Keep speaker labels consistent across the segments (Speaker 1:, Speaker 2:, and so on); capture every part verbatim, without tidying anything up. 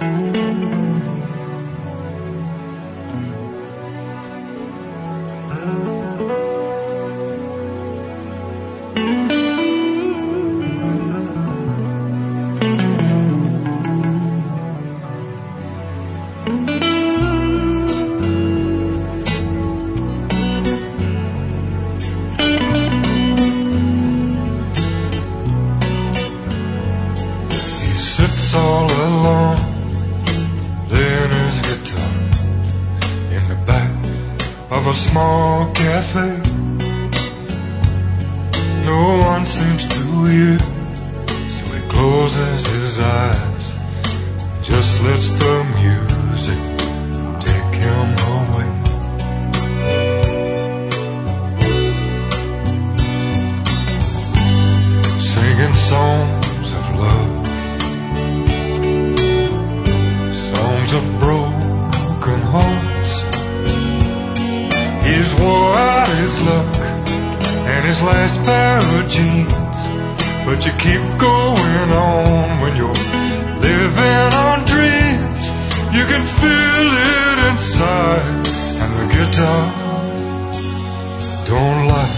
Speaker 1: All alone, laying his guitar in the back of a small cafe. No one seems to hear, so he closes his eyes, just lets the music take him away. Singing songs of love, of broken hearts. He's wore out his luck and his last pair of jeans, but you keep going on when you're living on dreams. You can feel it inside, and the guitar don't lie.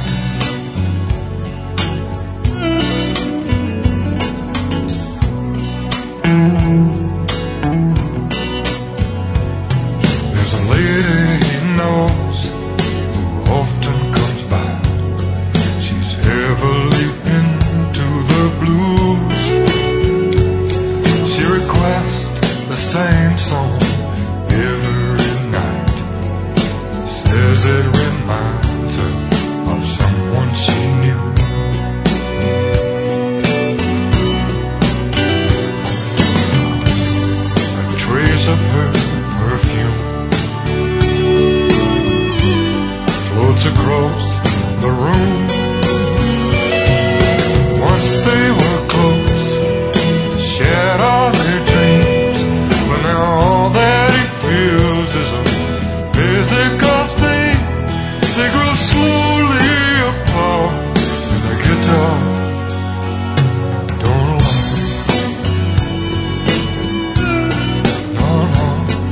Speaker 1: Same song every night. Says it reminds her of someone she knew. A trace of her perfume floats across the room. Once they were close, shared all their dreams. All that he feels is a physical thing. They grow slowly apart, and the guitar don't lie. No, no.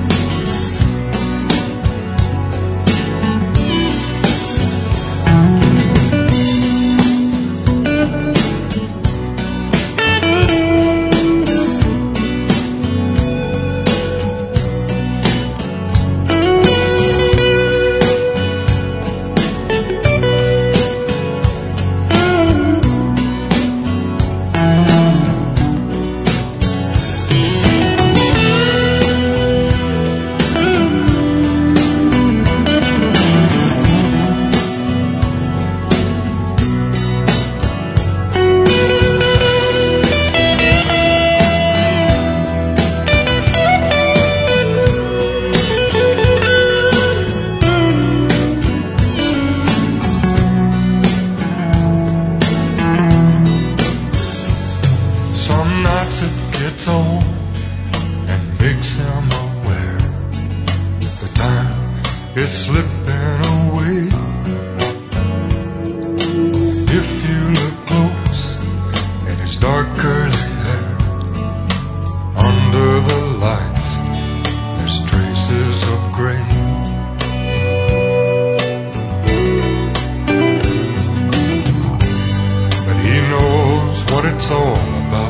Speaker 1: It's slipping away. If you look close at his dark curly hair, under the lights there's traces of gray. But he knows what it's all about.